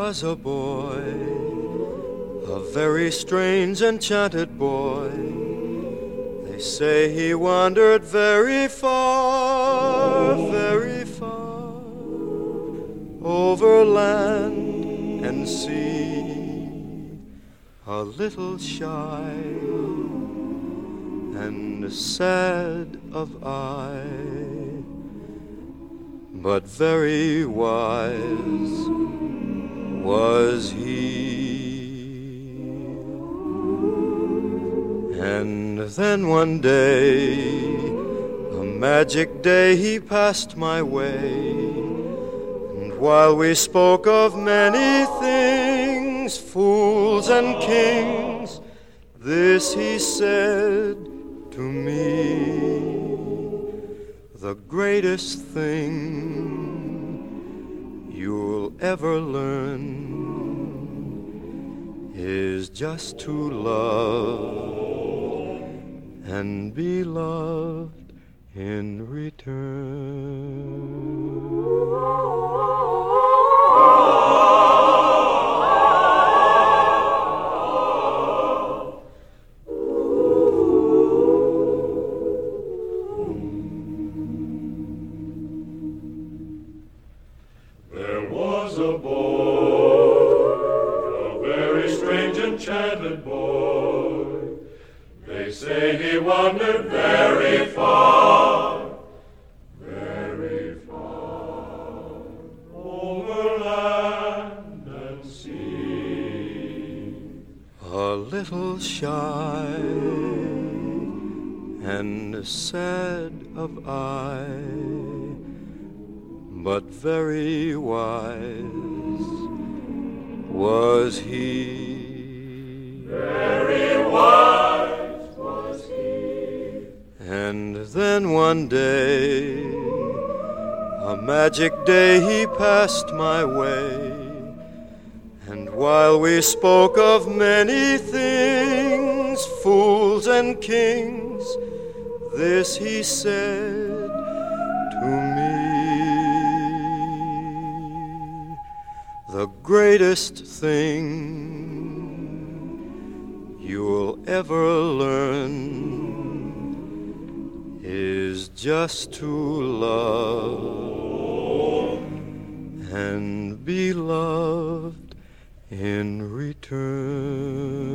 was a boy, a very strange, enchanted boy. They say he wandered very far, over land and sea, a little shy and sad of eye, but very wise was he. And then one day, a magic day, he passed my way, and while we spoke of many things, fools and kings, this he said to me: the greatest thing you'll ever learn is just to love and be loved in return. There was a boy, a very strange, enchanted boy. They say he wandered very far, over land and sea. A little shy and sad of eye, but very wise was he. Very wise was he. And then one day, a magic day, he passed my way, and while we spoke of many things, fools and kings, this he said to me: the greatest thing you'll ever learn is just to love and be loved in return.